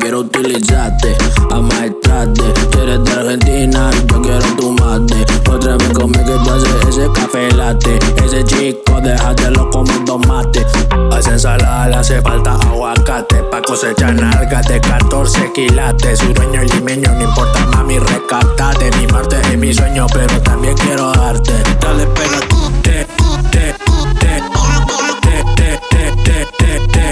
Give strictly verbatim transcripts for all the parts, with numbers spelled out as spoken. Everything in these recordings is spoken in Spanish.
quiero utilizarte, amaestrarte. Tú eres de Argentina, yo quiero tu mate. Otra vez conmigo que tú haces ese café latte. Ese chico, déjatelo como tomate. A esa ensalada le hace falta aguacate. Pa' cosechar nalgas de catorce quilates. Soy dueño y limeño, no importa mami, rescatate. Mi Marte es mi sueño, pero también quiero darte. Dale, pégate, te, te, te, te, te, te, te, te, te.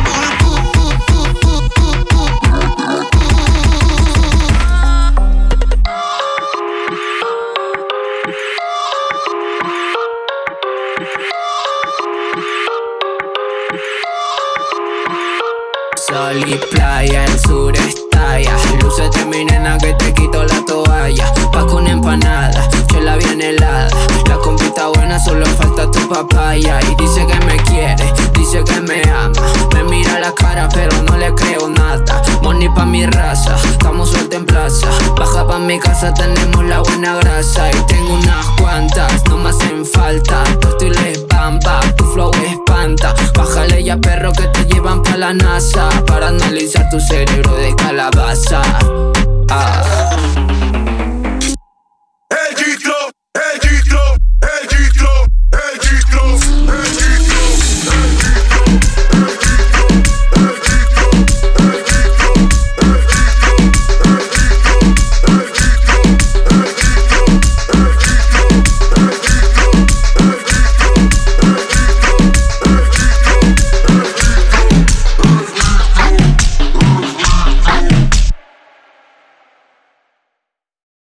Sol y playa, el sur estalla. Lúcete mi nena que te quito la toalla. Pa' con empanada, chela bien helada. La compita buena, solo falta tu papaya. Y dice que me quiere, dice que me ama. Me mira la cara pero no le creo nada. Money pa' mi raza, estamos sueltos en plaza. Baja pa' mi casa, tenemos la buena grasa. Y tengo unas cuantas, no me hacen falta. Puesto y les bamba, tu flow espanta. Bájale ya perro que te llevan pa' la NASA. Para analizar tu cerebro de calabaza. Ah.